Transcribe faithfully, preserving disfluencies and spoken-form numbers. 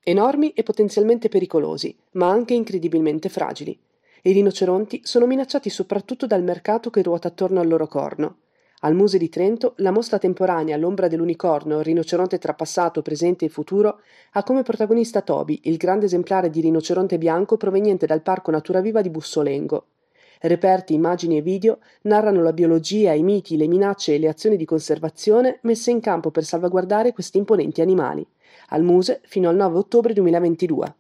Enormi e potenzialmente pericolosi, ma anche incredibilmente fragili. I rinoceronti sono minacciati soprattutto dal mercato che ruota attorno al loro corno. Al Museo di Trento, la mostra temporanea all'ombra dell'unicorno, rinoceronte tra passato, presente e futuro, ha come protagonista Toby, il grande esemplare di rinoceronte bianco proveniente dal Parco Natura Viva di Bussolengo. Reperti, immagini e video narrano la biologia, i miti, le minacce e le azioni di conservazione messe in campo per salvaguardare questi imponenti animali. Al Muse fino al nove ottobre duemilaventidue.